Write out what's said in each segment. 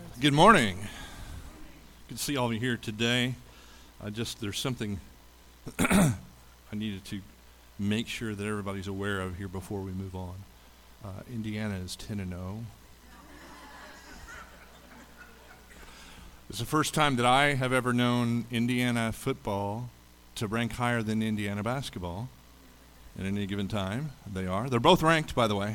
Good morning. Good to see all of you here today. There's something I needed to make sure that everybody's aware of here before we move on. Indiana is 10-0. It's the first time that I have ever known Indiana football to rank higher than Indiana basketball at any given time. They're both ranked, by the way.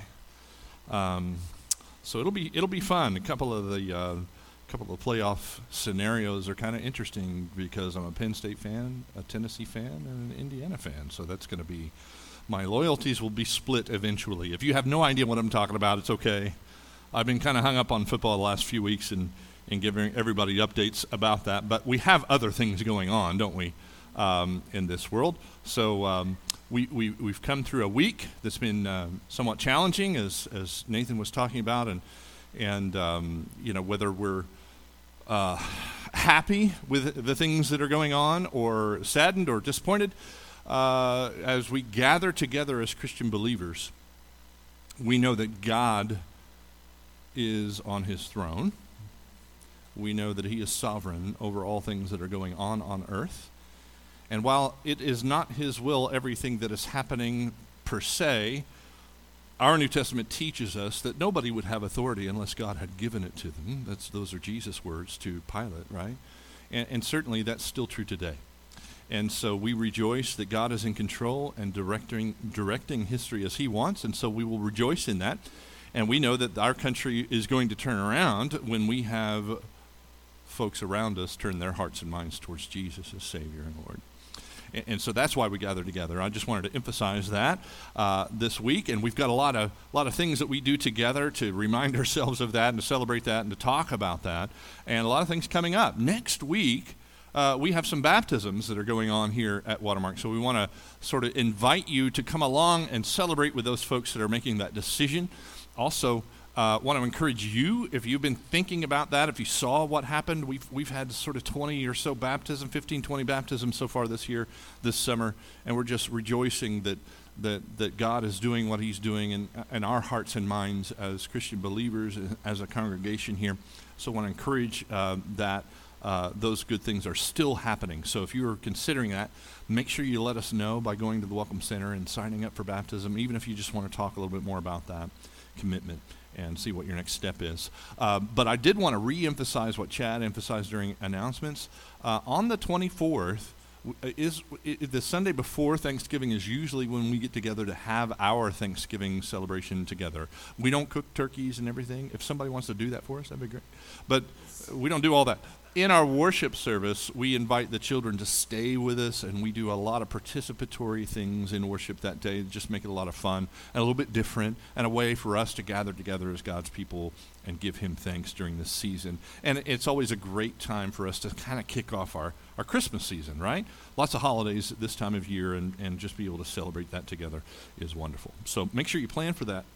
So it'll be fun. A couple of playoff scenarios are kind of interesting because I'm a Penn State fan, a Tennessee fan, and an Indiana fan. So that's going to be, my loyalties will be split eventually. If you have no idea what I'm talking about, it's okay. I've been kind of hung up on football the last few weeks and giving everybody updates about that. But we have other things going on, don't we, in this world? So we've come through a week that's been somewhat challenging, as Nathan was talking about, and whether we're happy with the things that are going on, or saddened or disappointed, as we gather together as Christian believers, we know that God is on his throne. We know that he is sovereign over all things that are going on earth. And while it is not his will, everything that is happening per se, our New Testament teaches us that nobody would have authority unless God had given it to them. Those are Jesus' words to Pilate, right? And certainly that's still true today. And so we rejoice that God is in control and directing history as he wants, and so we will rejoice in that. And we know that our country is going to turn around when we have folks around us turn their hearts and minds towards Jesus as Savior and Lord. And so that's why we gather together. I just wanted to emphasize that this week, and we've got a lot of things that we do together to remind ourselves of that and to celebrate that and to talk about that, and a lot of things coming up. Next week, we have some baptisms that are going on here at Watermark, so we want to sort of invite you to come along and celebrate with those folks that are making that decision. Also, want to encourage you, if you've been thinking about that, if you saw what happened, we've had sort of 20 or so baptisms, 15, 20 baptisms so far this year, this summer, and we're just rejoicing that God is doing what he's doing in our hearts and minds as Christian believers, as a congregation here. So I want to encourage that those good things are still happening. So if you're considering that, make sure you let us know by going to the Welcome Center and signing up for baptism, even if you just want to talk a little bit more about that commitment and see what your next step is. But I did want to re-emphasize what Chad emphasized during announcements. On the 24th, the Sunday before Thanksgiving is usually when we get together to have our Thanksgiving celebration together. We don't cook turkeys and everything. If somebody wants to do that for us, that'd be great. But we don't do all that. In our worship service, we invite the children to stay with us, and we do a lot of participatory things in worship that day, just make it a lot of fun and a little bit different, and a way for us to gather together as God's people and give him thanks during this season. And it's always a great time for us to kind of kick off our Christmas season, right? Lots of holidays at this time of year, and just be able to celebrate that together is wonderful. So make sure you plan for that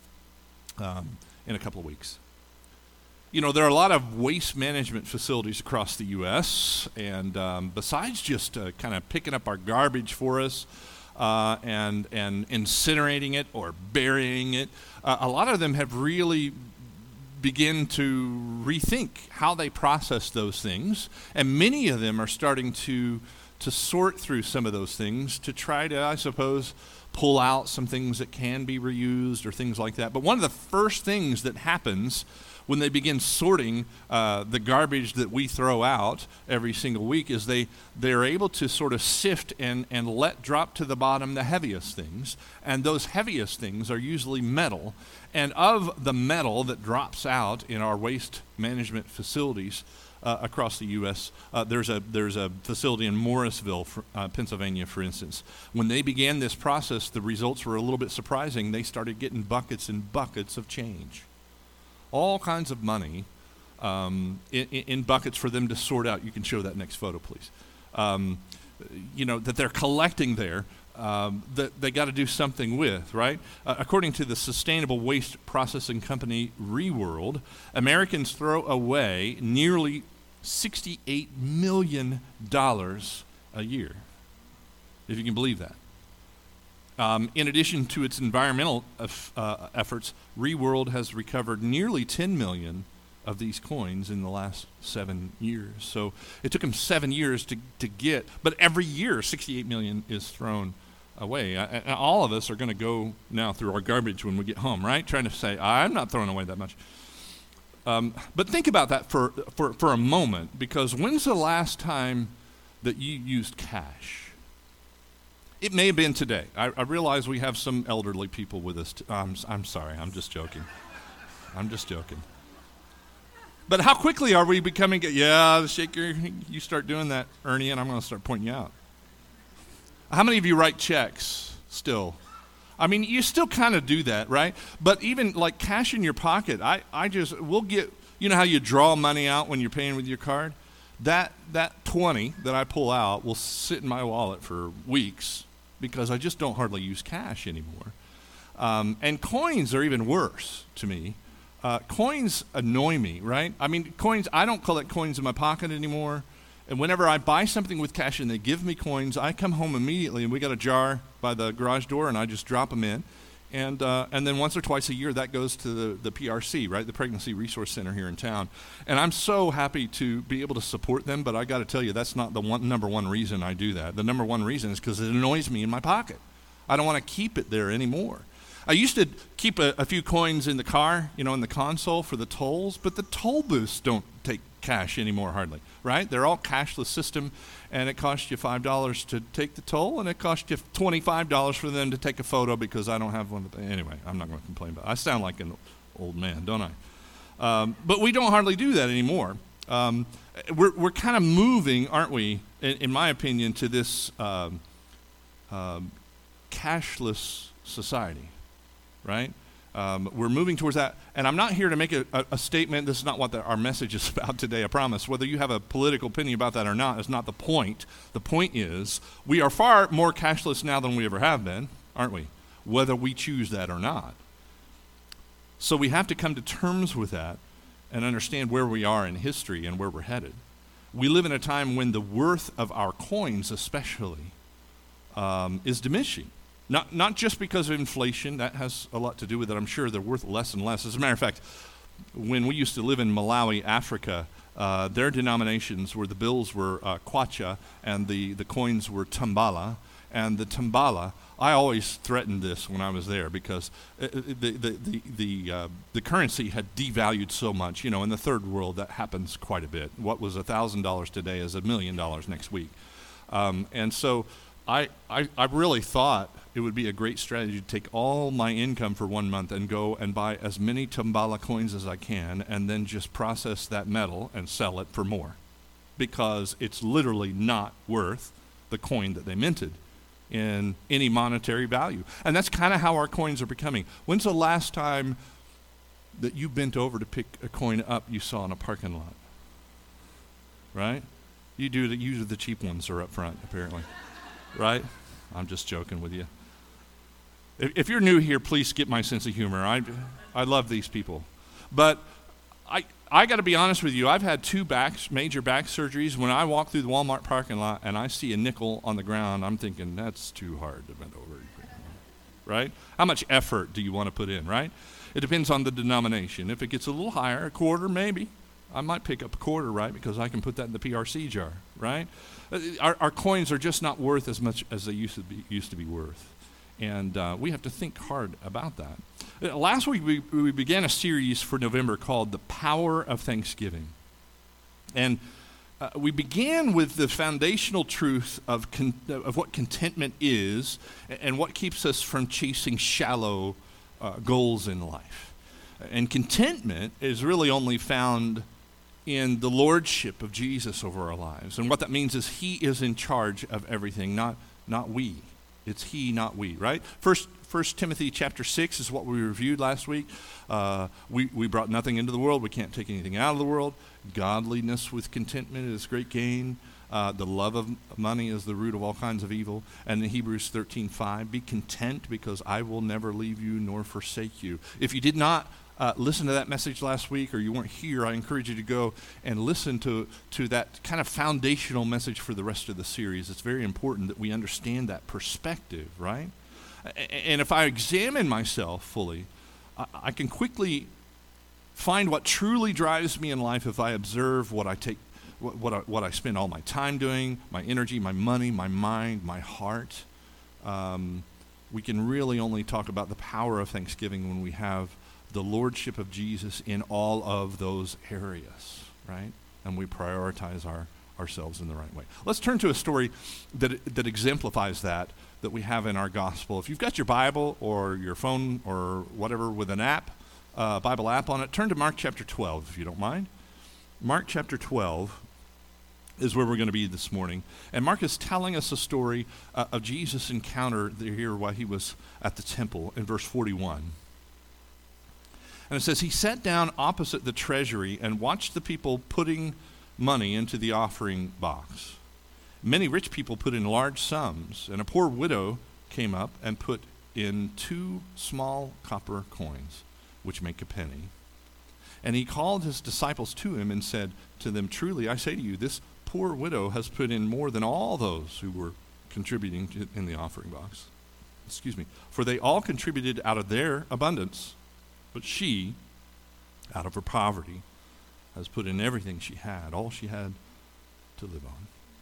in a couple of weeks. You know, there are a lot of waste management facilities across the U.S., and besides just kind of picking up our garbage for us and incinerating it or burying it, a lot of them have really begin to rethink how they process those things, and many of them are starting to sort through some of those things to try to, I suppose, pull out some things that can be reused or things like that. But one of the first things that happens when they begin sorting the garbage that we throw out every single week is they're able to sort of sift and let drop to the bottom the heaviest things. And those heaviest things are usually metal. And of the metal that drops out in our waste management facilities across the U.S., there's a facility in Morrisville, Pennsylvania, for instance. When they began this process, the results were a little bit surprising. They started getting buckets and buckets of change. All kinds of money in buckets for them to sort out. You can show that next photo, please. That they're collecting there, that they got to do something with, right? According to the sustainable waste processing company Reworld, Americans throw away nearly $68 million a year, if you can believe that. In addition to its environmental efforts, Reworld has recovered nearly $10 million of these coins in the last 7 years. So it took him 7 years to get, but every year 68 million is thrown away. All of us are going to go now through our garbage when we get home, right? Trying to say, I'm not throwing away that much. But think about that for a moment, because when's the last time that you used cash? It may have been today. I realize we have some elderly people with us. I'm sorry. I'm just joking. I'm just joking. But how quickly are we becoming? Yeah, the shaker. You start doing that, Ernie, and I'm going to start pointing you out. How many of you write checks still? I mean, you still kind of do that, right? But even like cash in your pocket, we'll get, you know how you draw money out when you're paying with your card? That 20 that I pull out will sit in my wallet for weeks because I just don't hardly use cash anymore. And coins are even worse to me. Coins annoy me, right? I mean, coins, I don't collect coins in my pocket anymore. And whenever I buy something with cash and they give me coins, I come home immediately, and we got a jar by the garage door, and I just drop them in. And then once or twice a year, that goes to the PRC, right, the Pregnancy Resource Center here in town. And I'm so happy to be able to support them, but I got to tell you, that's not the number one reason I do that. The number one reason is because it annoys me in my pocket. I don't want to keep it there anymore. I used to keep a few coins in the car, in the console for the tolls, but the toll booths don't take cash anymore hardly, right? They're all cashless system, and it costs you $5 to take the toll, and it costs you $25 for them to take a photo because I don't have one. Anyway, I'm not going to complain about it. I sound like an old man, don't I? But we don't hardly do that anymore. We're kind of moving, aren't we, in my opinion, to this cashless society, right? We're moving towards that, and I'm not here to make a statement. This is not what our message is about today, I promise. Whether you have a political opinion about that or not is not the point. The point is we are far more cashless now than we ever have been, aren't we? Whether we choose that or not. So we have to come to terms with that and understand where we are in history and where we're headed. We live in a time when the worth of our coins especially is diminishing. Not just because of inflation. That has a lot to do with it. I'm sure they're worth less and less. As a matter of fact, when we used to live in Malawi, Africa, their denominations were, the bills were kwacha, and the coins were tambala. And the tambala, I always threatened this when I was there because the currency had devalued so much. In the third world, that happens quite a bit. What was $1,000 today is $1 million next week. And so I really thought it would be a great strategy to take all my income for 1 month and go and buy as many tambala coins as I can and then just process that metal and sell it for more, because it's literally not worth the coin that they minted in any monetary value. And that's kind of how our coins are becoming. When's the last time that you bent over to pick a coin up you saw in a parking lot? Right? Usually the cheap ones are up front, apparently. Right? I'm just joking with you. If you're new here, please skip my sense of humor. I love these people. But I got to be honest with you. I've had 2 major back surgeries. When I walk through the Walmart parking lot and I see a nickel on the ground, I'm thinking, that's too hard to bend over. Right? How much effort do you want to put in, right? It depends on the denomination. If it gets a little higher, a quarter maybe, I might pick up a quarter, right? Because I can put that in the PRC jar, right? Our coins are just not worth as much as they used to be worth. And we have to think hard about that. Last week, we began a series for November called The Power of Thanksgiving. And we began with the foundational truth of what contentment is and what keeps us from chasing shallow goals in life. And contentment is really only found in the lordship of Jesus over our lives. And what that means is he is in charge of everything, not we. It's he, not we, right? First Timothy chapter 6 is what we reviewed last week. We brought nothing into the world. We can't take anything out of the world. Godliness with contentment is great gain. The love of money is the root of all kinds of evil. And in Hebrews 13:5, be content because I will never leave you nor forsake you. If you did not listen to that message last week, or you weren't here, I encourage you to go and listen to that kind of foundational message for the rest of the series. It's very important that we understand that perspective, right? And if I examine myself fully, I can quickly find what truly drives me in life if I observe what I spend all my time doing, my energy, my money, my mind, my heart. We can really only talk about the power of thanksgiving when we have the lordship of Jesus in all of those areas, right? And we prioritize ourselves in the right way. Let's turn to a story that exemplifies that we have in our gospel. If you've got your Bible or your phone or whatever with an app, Bible app on it, turn to Mark chapter 12, if you don't mind. Mark chapter 12 is where we're going to be this morning. And Mark is telling us a story of Jesus' encounter here while he was at the temple in verse 41. And it says, he sat down opposite the treasury and watched the people putting money into the offering box. Many rich people put in large sums, and a poor widow came up and put in 2 small copper coins, which make a penny. And he called his disciples to him and said to them, truly, I say to you, this poor widow has put in more than all those who were contributing in the offering box. For they all contributed out of their abundance, but she, out of her poverty, has put in everything she had, all she had to live on.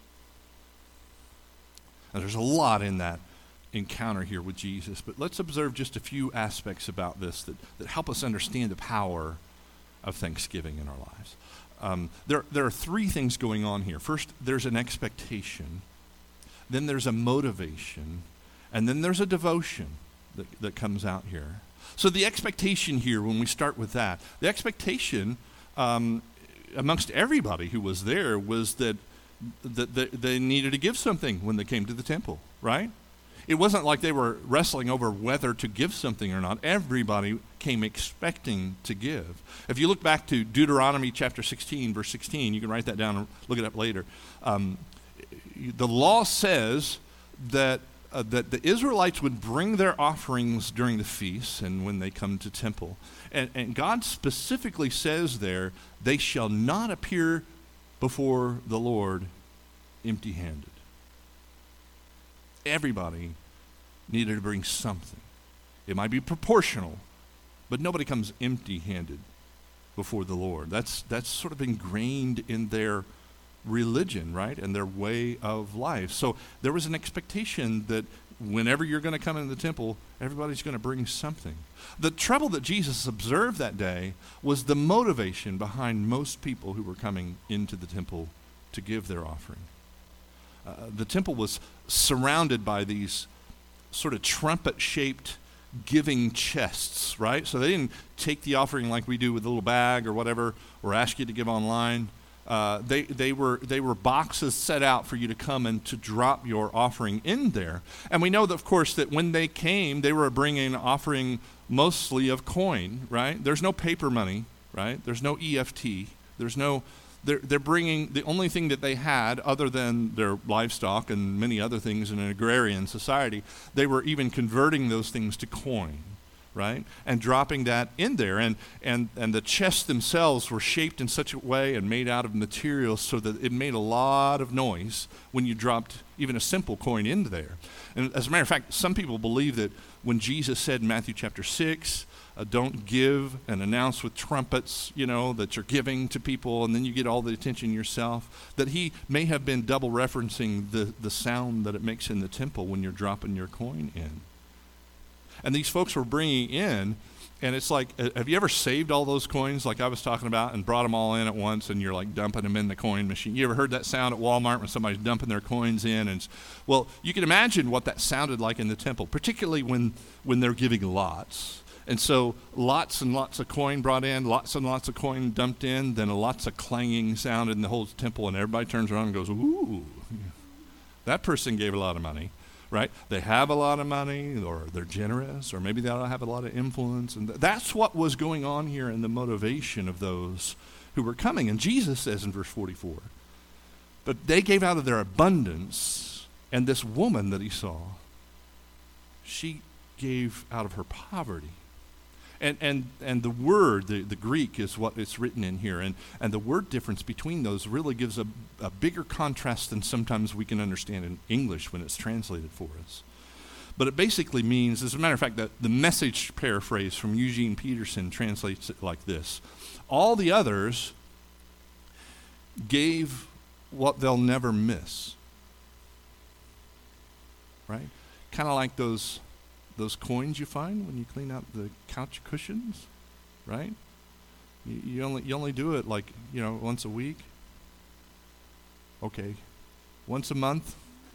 Now, there's a lot in that encounter here with Jesus, but let's observe just a few aspects about this that help us understand the power of thanksgiving in our lives. There are 3 things going on here. First, there's an expectation. Then there's a motivation. And then there's a devotion that comes out here. So the expectation here, when we start with that, the expectation amongst everybody who was there was that they needed to give something when they came to the temple, right? It wasn't like they were wrestling over whether to give something or not. Everybody came expecting to give. If you look back to Deuteronomy chapter 16, verse 16, you can write that down and look it up later. The law says that the Israelites would bring their offerings during the feasts and when they come to temple. And God specifically says there, they shall not appear before the Lord empty-handed. Everybody needed to bring something. It might be proportional, but nobody comes empty-handed before the Lord. That's sort of ingrained in their religion, right, and their way of life. So there was an expectation that whenever you're going to come into the temple, everybody's going to bring something. The trouble that Jesus observed that day was the motivation behind most people who were coming into the temple to give their offering. The temple was surrounded by these sort of trumpet-shaped giving chests, right? So they didn't take the offering like we do with a little bag or whatever, or ask you to give online. They were boxes set out for you to come and to drop your offering in there. And we know, that, of course, that when they came, they were bringing an offering mostly of coin, right? There's no paper money, right? There's no EFT. They're bringing the only thing that they had other than their livestock and many other things in an agrarian society. They were even converting those things to coin, right? And dropping that in there. And the chests themselves were shaped in such a way and made out of materials so that it made a lot of noise when you dropped even a simple coin into there. And as a matter of fact, some people believe that when Jesus said in Matthew chapter 6, don't give and announce with trumpets, that you're giving to people and then you get all the attention yourself, that he may have been double referencing the sound that it makes in the temple when you're dropping your coin in. And these folks were bringing in, and it's like, have you ever saved all those coins like I was talking about and brought them all in at once and you're like dumping them in the coin machine? You ever heard that sound at Walmart when somebody's dumping their coins in? Well, you can imagine what that sounded like in the temple, particularly when they're giving lots. And so lots and lots of coin brought in, lots and lots of coin dumped in, then lots of clanging sound in the whole temple, and everybody turns around and goes, ooh, that person gave a lot of money, right? They have a lot of money, or they're generous, or maybe they have a lot of influence. And that's what was going on here in the motivation of those who were coming. And Jesus says in verse 44, but they gave out of their abundance, and this woman that he saw, she gave out of her poverty. And the word, the Greek is what it's written in here, and the word difference between those really gives a bigger contrast than sometimes we can understand in English when it's translated for us. But it basically means, as a matter of fact, that the Message paraphrase from Eugene Peterson translates it like this. All the others gave what they'll never miss. Right? Kind of like those coins you find when you clean out the couch cushions, right? You only do it like, once a week. Okay. Once a month.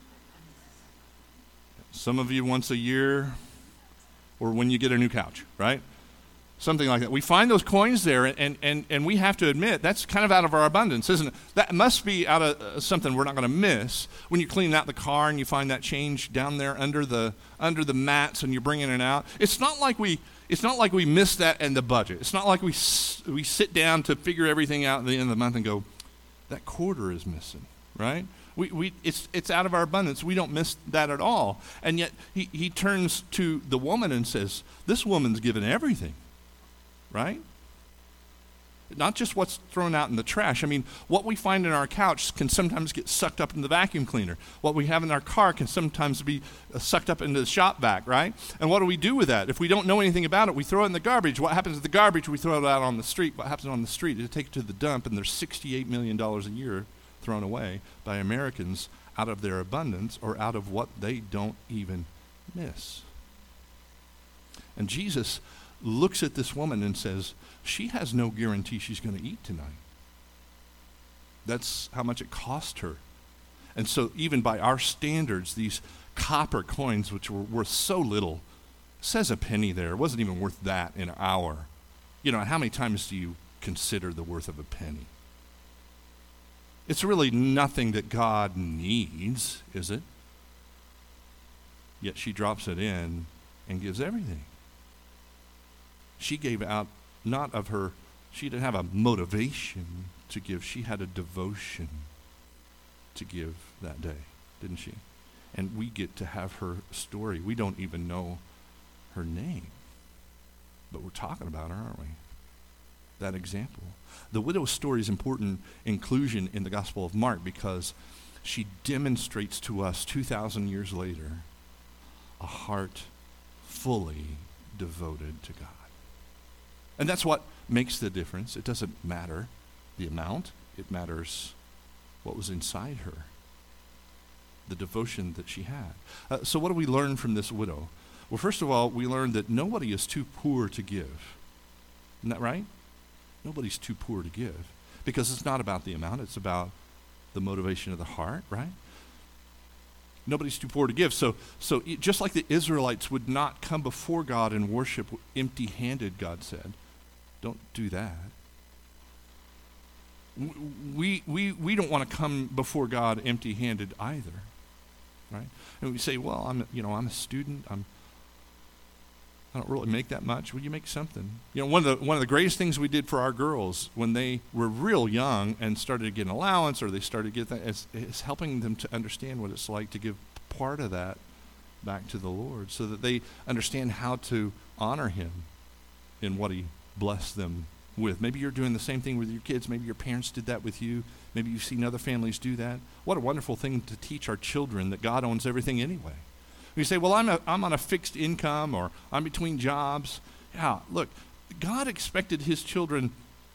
Some of you once a year, or when you get a new couch, right? Something like that. We find those coins there, and we have to admit, that's kind of out of our abundance, isn't it? That must be out of something we're not going to miss. When you clean out the car and you find that change down there under the mats and you're bringing it out, it's not like we miss that in the budget. It's not like we sit down to figure everything out at the end of the month and go, that quarter is missing, right? It's out of our abundance. We don't miss that at all. And yet he turns to the woman and says, this woman's given everything. Right? Not just what's thrown out in the trash. I mean, what we find in our couch can sometimes get sucked up in the vacuum cleaner. What we have in our car can sometimes be sucked up into the shop vac, right? And what do we do with that? If we don't know anything about it, we throw it in the garbage. What happens to the garbage? We throw it out on the street. What happens on the street? They take it to the dump, and there's $68 million a year thrown away by Americans out of their abundance or out of what they don't even miss. And Jesus looks at this woman and says, she has no guarantee she's going to eat tonight. That's how much it cost her. And so even by our standards, these copper coins, which were worth so little, says a penny there. It wasn't even worth that in an hour. How many times do you consider the worth of a penny? It's really nothing that God needs, is it? Yet she drops it in and gives everything. She gave out not of her, she didn't have a motivation to give, she had a devotion to give that day, didn't she? And we get to have her story. We don't even know her name, but we're talking about her, aren't we? That example. The widow's story is important inclusion in the Gospel of Mark because she demonstrates to us 2,000 years later a heart fully devoted to God. And that's what makes the difference. It doesn't matter the amount. It matters what was inside her, the devotion that she had. So what do we learn from this widow? Well, first of all, we learn that nobody is too poor to give. Isn't that right? Nobody's too poor to give because it's not about the amount. It's about the motivation of the heart, right? Nobody's too poor to give. So just like the Israelites would not come before God and worship empty-handed, God said, don't do that. We don't want to come before God empty-handed either, right? And we say, well, I'm a student. I don't really make that much. Well, you make something. One of the greatest things we did for our girls when they were real young and started to get an allowance or they started to get that is helping them to understand what it's like to give part of that back to the Lord so that they understand how to honor Him in what He blessed them with. Maybe you're doing the same thing with your kids. Maybe your parents did that with you. Maybe you've seen other families do that. What a wonderful thing to teach our children that God owns everything anyway. You say, well, I'm on a fixed income or I'm between jobs. Yeah, look, God expected His children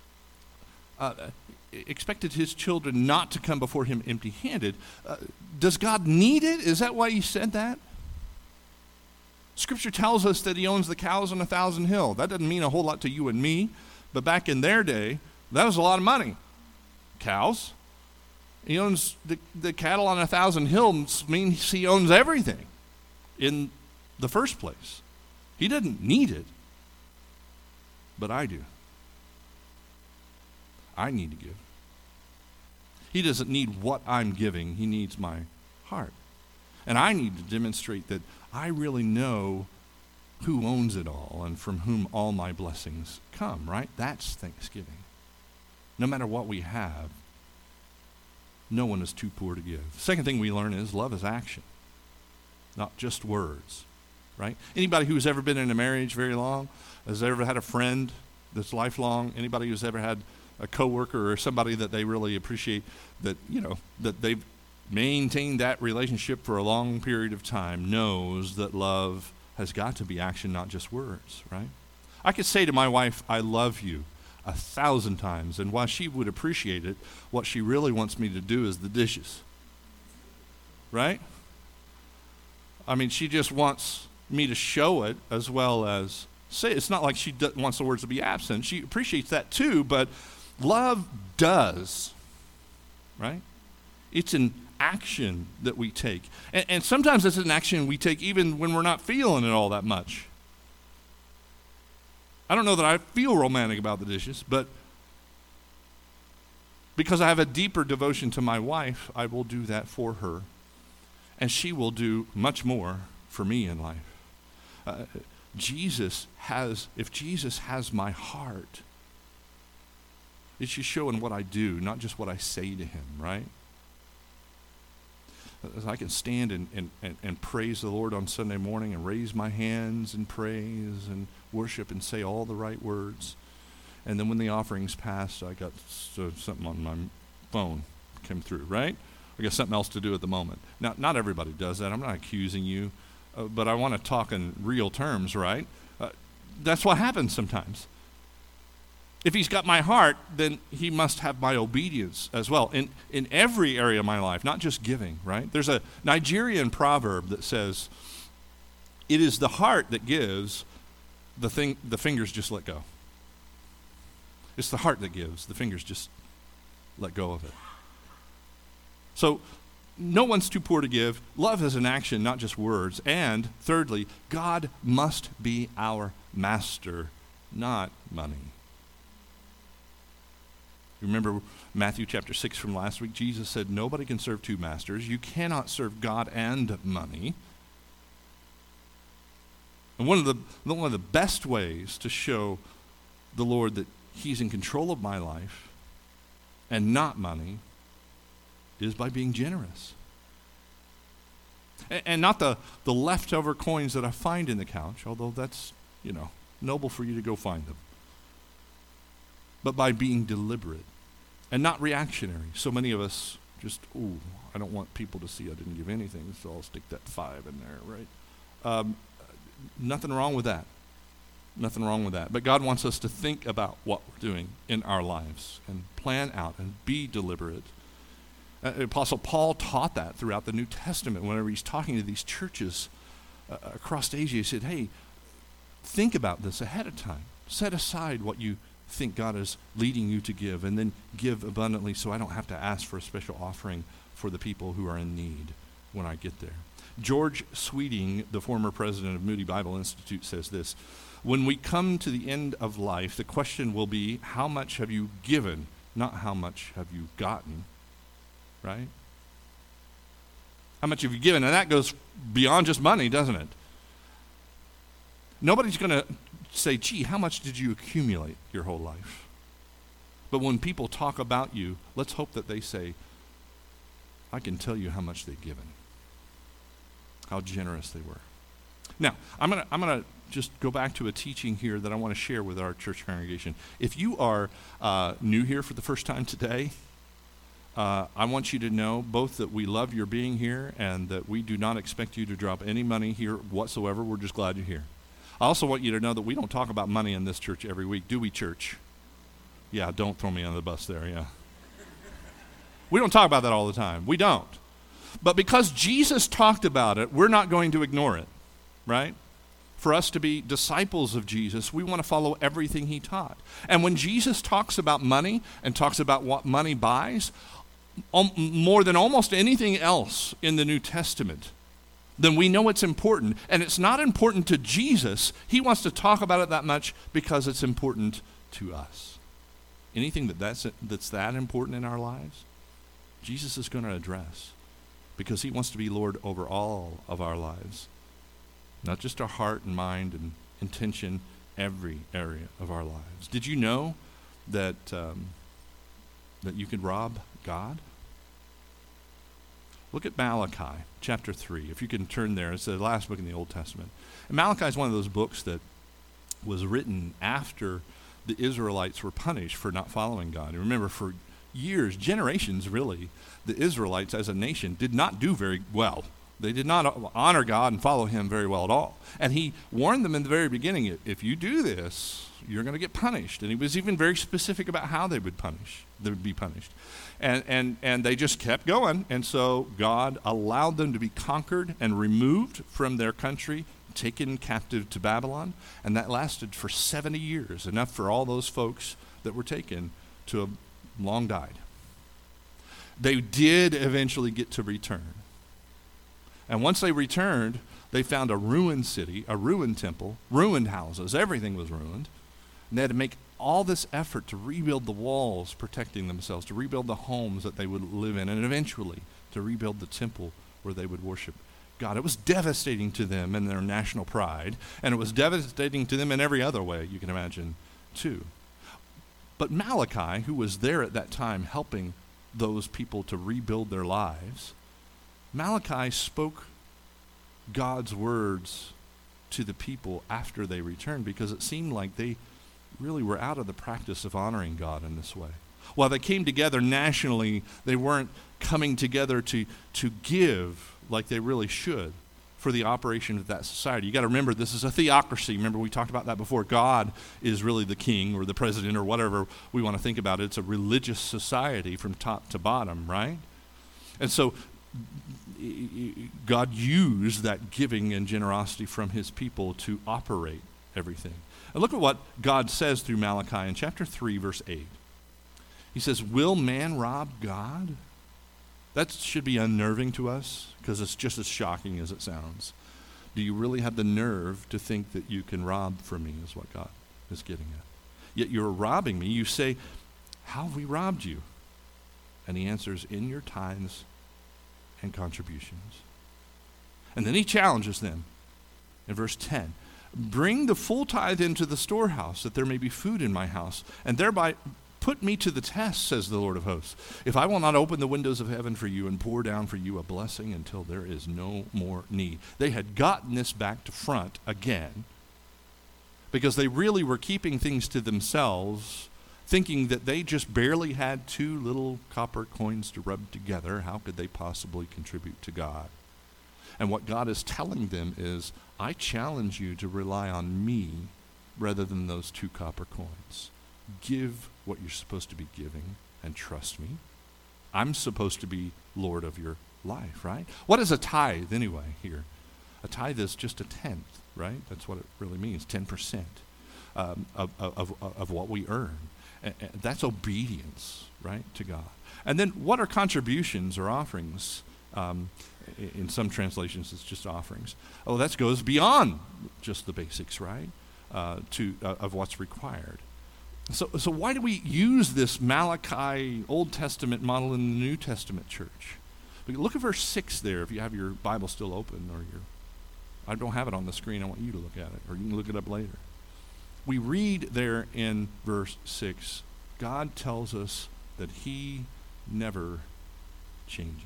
not to come before Him empty-handed. Does God need it? Is that why He said that? Scripture tells us that He owns the cows on 1,000 hill. That doesn't mean a whole lot to you and me, but back in their day, that was a lot of money. Cows. He owns the cattle on 1,000 hills means He owns everything in the first place. He doesn't need it, but I do. I need to give. He doesn't need what I'm giving. He needs my heart. And I need to demonstrate that I really know who owns it all and from whom all my blessings come, right? That's Thanksgiving. No matter what we have, no one is too poor to give. Second thing we learn is love is action, not just words, right? Anybody who's ever been in a marriage very long, has ever had a friend that's lifelong, anybody who's ever had a coworker or somebody that they really appreciate, that that they've maintained that relationship for a long period of time, knows that love has got to be action, not just words, right? I could say to my wife, I love you. 1,000 times. And while she would appreciate it, what she really wants me to do is the dishes. Right? I mean, she just wants me to show it as well as say it. It's not like she wants the words to be absent. She appreciates that too, but love does. Right? It's an action that we take. And sometimes it's an action we take even when we're not feeling it all that much. I don't know that I feel romantic about the dishes, but because I have a deeper devotion to my wife, I will do that for her. And she will do much more for me in life. If Jesus has my heart, it should show in what I do, not just what I say to him, right? As I can stand and praise the Lord on Sunday morning and raise my hands in praise and worship and say all the right words. And then when the offering's passed, I got something on my phone came through, right? I got something else to do at the moment. Now, not everybody does that. I'm not accusing you, but I want to talk in real terms, right? That's what happens sometimes. If he's got my heart, then he must have my obedience as well in every area of my life, not just giving, right? There's a Nigerian proverb that says, it is the heart that gives, the fingers just let go. It's the heart that gives, the fingers just let go of it. So no one's too poor to give. Love is an action, not just words. And thirdly, God must be our master, not money. You remember Matthew chapter 6 from last week? Jesus said, nobody can serve two masters. You cannot serve God and money. And one of the best ways to show the Lord that he's in control of my life and not money is by being generous. And not the leftover coins that I find in the couch, although that's, noble for you to go find them. But by being deliberate and not reactionary. So many of us just, I don't want people to see I didn't give anything, so I'll stick that 5 in there, right? Nothing wrong with that. Nothing wrong with that. But God wants us to think about what we're doing in our lives and plan out and be deliberate. Apostle Paul taught that throughout the New Testament. Whenever he's talking to these churches across Asia, he said, hey, think about this ahead of time. Set aside what you think God is leading you to give, and then give abundantly so I don't have to ask for a special offering for the people who are in need when I get there. George Sweeting, the former president of Moody Bible Institute, says this: when we come to the end of life, the question will be, how much have you given, not how much have you gotten, right? How much have you given? And that goes beyond just money, doesn't it? Nobody's going to say, gee, how much did you accumulate your whole life? But when people talk about you, let's hope that they say, I can tell you how much they've given, how generous they were. Now, I'm gonna just go back to a teaching here that I want to share with our church congregation. If you are new here for the first time today, I want you to know both that we love your being here and that we do not expect you to drop any money here whatsoever. We're just glad you're here. I also want you to know that we don't talk about money in this church every week, do we, church? Yeah, don't throw me under the bus there, yeah. We don't talk about that all the time. We don't. But because Jesus talked about it, we're not going to ignore it, right? For us to be disciples of Jesus, we want to follow everything he taught. And when Jesus talks about money and talks about what money buys, more than almost anything else in the New Testament, then we know it's important. And it's not important to Jesus. He wants to talk about it that much because it's important to us. Anything that's that important in our lives, Jesus is going to address because he wants to be Lord over all of our lives. Not just our heart and mind and intention, every area of our lives. Did you know that that you could rob God? Look at Malachi chapter 3. If you can turn there, it's the last book in the Old Testament. And Malachi is one of those books that was written after the Israelites were punished for not following God. And remember, for years, generations really, the Israelites as a nation did not do very well. They did not honor God and follow him very well at all. And he warned them in the very beginning, if you do this, you're going to get punished. And he was even very specific about how they would be punished. And they just kept going. And so God allowed them to be conquered and removed from their country, taken captive to Babylon. And that lasted for 70 years, enough for all those folks that were taken to have long died. They did eventually get to return. And once they returned, they found a ruined city, a ruined temple, ruined houses. Everything was ruined. And they had to make all this effort to rebuild the walls protecting themselves, to rebuild the homes that they would live in, and eventually to rebuild the temple where they would worship God. It was devastating to them in their national pride, and it was devastating to them in every other way you can imagine too. But Malachi, who was there at that time helping those people to rebuild their lives, Malachi spoke God's words to the people after they returned, because it seemed like they really were out of the practice of honoring God in this way. While they came together nationally, they weren't coming together to give like they really should for the operation of that society. You got to remember, this is a theocracy. Remember, we talked about that before. God is really the king or the president or whatever we want to think about it. It's a religious society from top to bottom, right? And so God used that giving and generosity from his people to operate everything. And look at what God says through Malachi in chapter 3, verse 8. He says, "Will man rob God?" That should be unnerving to us, because it's just as shocking as it sounds. Do you really have the nerve to think that you can rob from me, is what God is getting at. Yet you're robbing me. You say, "How have we robbed you?" And he answers, "In your tithes and contributions." And then he challenges them in verse 10. "Bring the full tithe into the storehouse, that there may be food in my house, and thereby put me to the test, says the Lord of hosts, if I will not open the windows of heaven for you and pour down for you a blessing until there is no more need." They had gotten this back to front again, because they really were keeping things to themselves, thinking that they just barely had 2 little copper coins to rub together. How could they possibly contribute to God? And what God is telling them is, I challenge you to rely on me rather than those 2 copper coins. Give what you're supposed to be giving and trust me. I'm supposed to be Lord of your life, right? What is a tithe anyway here? A tithe is just a tenth, right? That's what it really means, 10% of what we earn. And that's obedience, right, to God. And then what are contributions or offerings? In some translations, it's just offerings. Oh, that goes beyond just the basics, right, of what's required. So why do we use this Malachi Old Testament model in the New Testament church? Look at verse 6 there, if you have your Bible still open, or I don't have it on the screen. I want you to look at it, or you can look it up later. We read there in verse 6, God tells us that he never changes.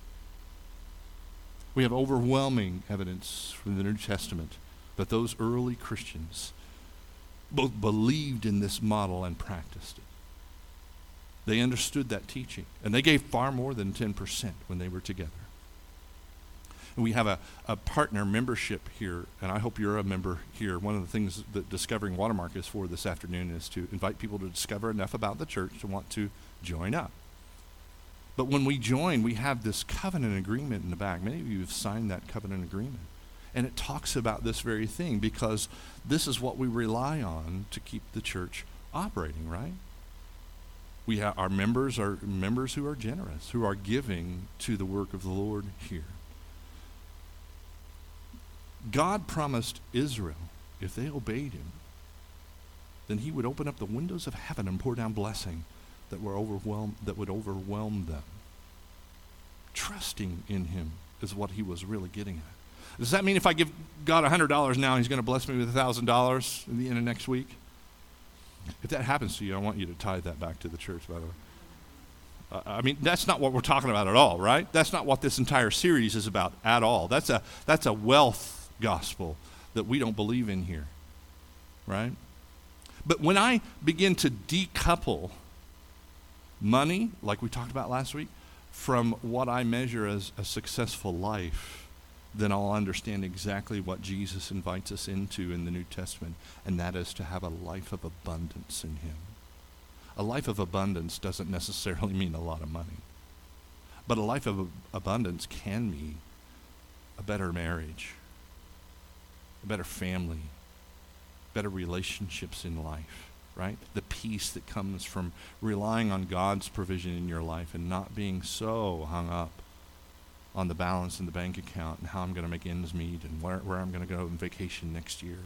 We have overwhelming evidence from the New Testament that those early Christians both believed in this model and practiced it. They understood that teaching, and they gave far more than 10% when they were together. And we have a partner membership here, and I hope you're a member here. One of the things that Discovering Watermark is for this afternoon is to invite people to discover enough about the church to want to join up. But when we join, we have this covenant agreement in the back. Many of you have signed that covenant agreement. And it talks about this very thing, because this is what we rely on to keep the church operating, right? We have our members are members who are generous, who are giving to the work of the Lord here. God promised Israel, if they obeyed him, then he would open up the windows of heaven and pour down blessing that would overwhelm them. Trusting in him is what he was really getting at. Does that mean if I give God $100 now, he's going to bless me with $1,000 in the end of next week? If that happens to you, I want you to tithe that back to the church, by the way. I mean, that's not what we're talking about at all, right? That's not what this entire series is about at all. That's a wealth gospel that we don't believe in here, right? But when I begin to decouple money, like we talked about last week, from what I measure as a successful life, then I'll understand exactly what Jesus invites us into in the New Testament, and that is to have a life of abundance in him. A life of abundance doesn't necessarily mean a lot of money, but a life of abundance can mean a better marriage, a better family, better relationships in life, right? The peace that comes from relying on God's provision in your life and not being so hung up on the balance in the bank account and how I'm going to make ends meet and where I'm going to go on vacation next year.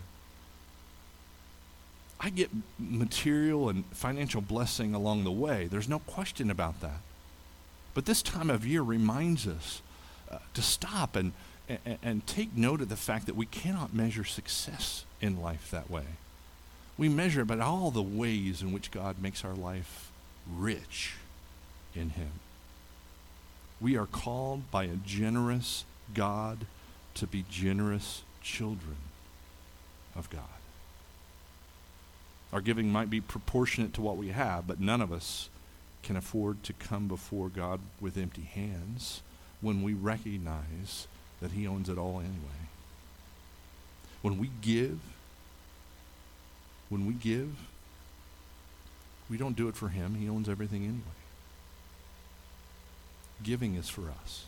I get material and financial blessing along the way. There's no question about that. But this time of year reminds us to stop and take note of the fact that we cannot measure success in life that way. We measure it by all the ways in which God makes our life rich in him. We are called by a generous God to be generous children of God. Our giving might be proportionate to what we have, but none of us can afford to come before God with empty hands when we recognize that he owns it all anyway. When we give, we don't do it for him. He owns everything anyway. Giving is for us.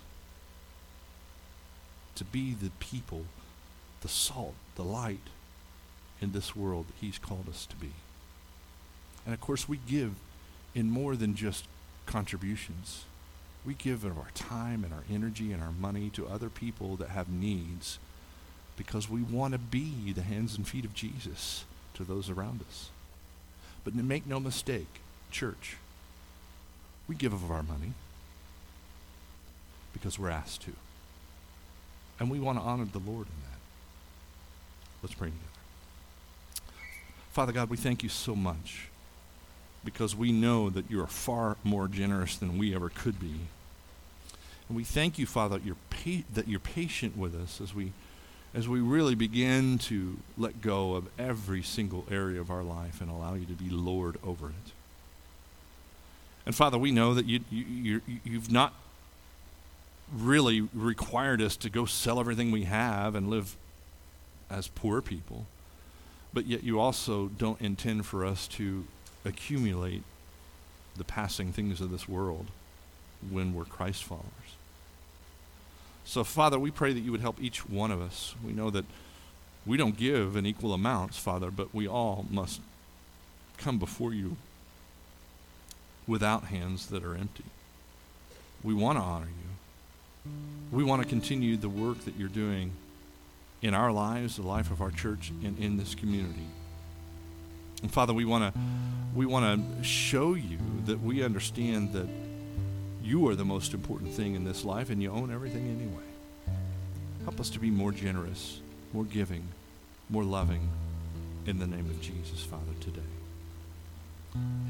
To be the people, the salt, the light in this world that he's called us to be. And of course we give in more than just contributions. We give of our time and our energy and our money to other people that have needs because we want to be the hands and feet of Jesus to those around us. But make no mistake, church, we give of our money because we're asked to. And we want to honor the Lord in that. Let's pray together. Father God, we thank you so much because we know that you are far more generous than we ever could be. And we thank you, Father, that you're patient with us as we really begin to let go of every single area of our life and allow you to be Lord over it. And Father, we know that you've not really required us to go sell everything we have and live as poor people, but yet you also don't intend for us to accumulate the passing things of this world when we're Christ followers. So Father, we pray that you would help each one of us. We know that we don't give in equal amounts, Father, but we all must come before you without hands that are empty. We want to honor you. We want to continue the work that you're doing in our lives, the life of our church, and in this community. And Father, we want to show you that we understand that you are the most important thing in this life, and you own everything anyway. Help us to be more generous, more giving, more loving, in the name of Jesus, Father, today.